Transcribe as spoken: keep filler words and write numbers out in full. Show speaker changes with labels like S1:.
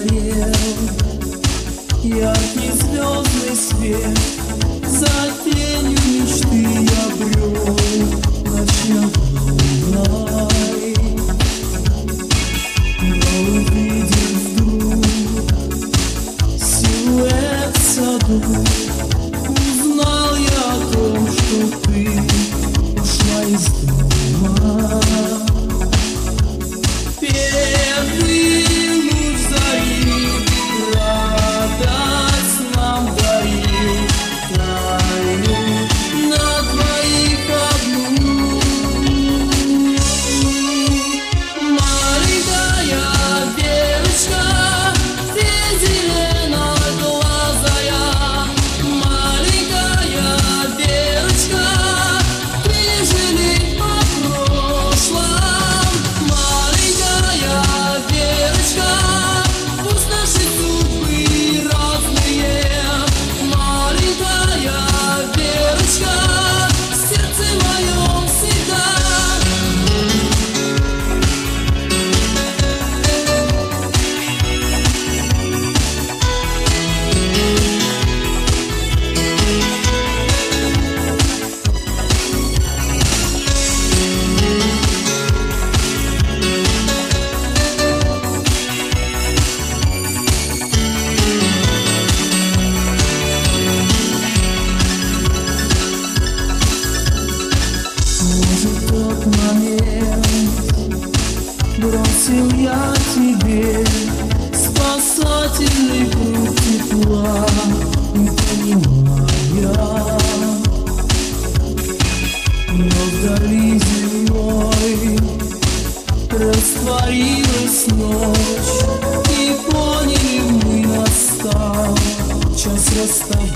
S1: горел яркий звездный свет, за тенью мечты я брел ночной луной. Но увидев вдруг силуэт в саду, узнал я о том, что ты ушла из дома. Первый луч зари радость нам дарил, таю на двоих одну. Маленькая девочка, ты зеленоглазая, маленькая девочка, ты жалей о прошлом. Маленькая девочка, пусть наши судьбы разные. Маленькая девочка, в сердце моем всегда. Может, тот момент бросил я тебе спасательный круг тепла, не понимая, но вдали земной растворилась ночь, и поняли мы, настал час расставания.